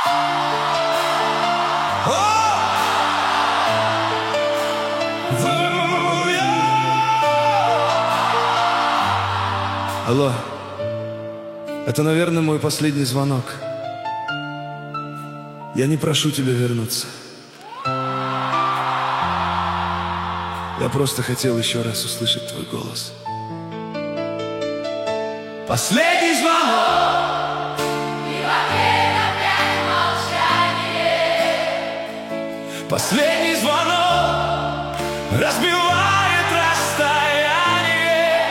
Алло, это, наверное, мой последний звонок. Я не прошу тебя вернуться. Я просто хотел еще раз услышать твой голос. Последний звонок, и в ответ опять молчание. последний звонок разбивает расстояние.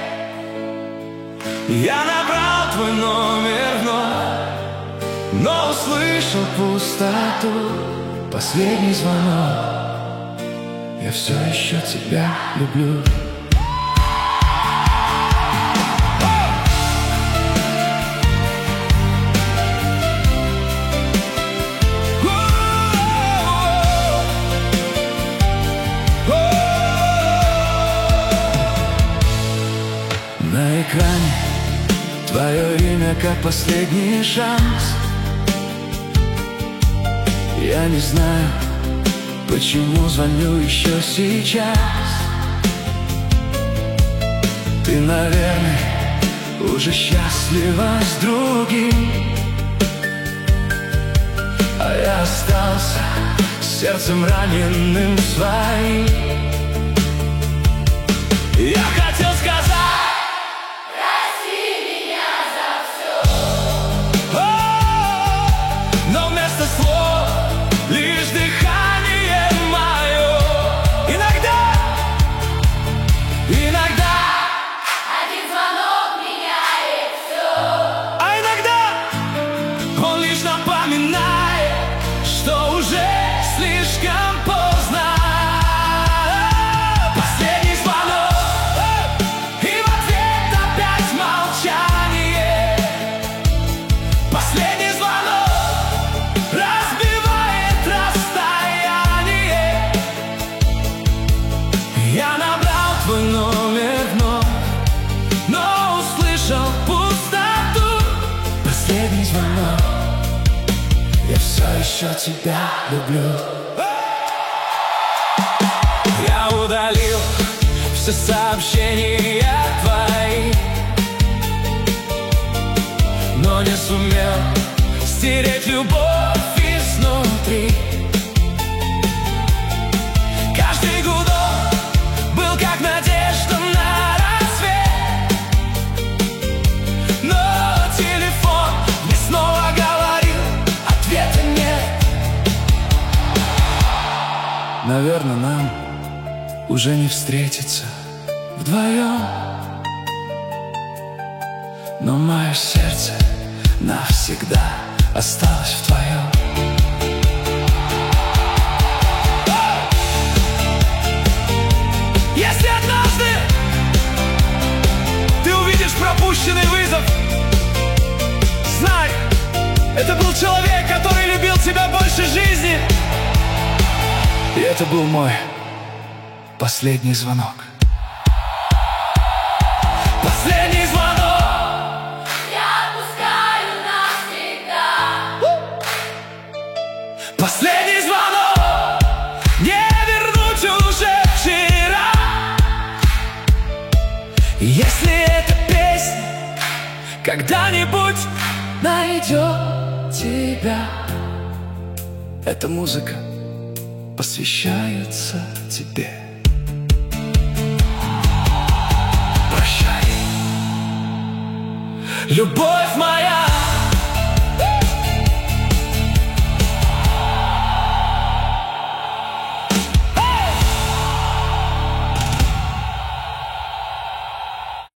Я набрал твой номер вновь, но услышал пустоту. Последний звонок, я все еще тебя люблю. На экране твое имя как последний шанс. Я не знаю, почему звоню еще сейчас. Ты, наверное, уже счастлива с другим, а я остался с сердцем раненым своим. Я хотел сказать: Прости меня за все. но вместо слов лишь дыхание мое. Иногда Один звонок меняет все. а иногда он лишь напоминает, что уже слишком поздно. Последний звонок, и в ответ опять молчание. Последний звонок разбивает расстояние. Я набрал твой номер вновь, но услышал пустоту. Последний звонок, я все еще тебя люблю. Я удалил все сообщения твои, но не сумел стереть любовь изнутри. Каждый гудок был как надежда на рассвет, но телефон мне снова говорил: ответа нет. Наверное, нам уже не встретиться вдвоем, но мое сердце навсегда осталось в твоем. Если однажды ты увидишь пропущенный вызов, знай, это был человек, который любил тебя больше жизни. И это был мой последний звонок. Последний звонок, Я отпускаю навсегда. последний звонок, не вернуть уже вчера. Если эта песня когда-нибудь найдет тебя, эта музыка посвящается тебе. Прощай, любовь моя.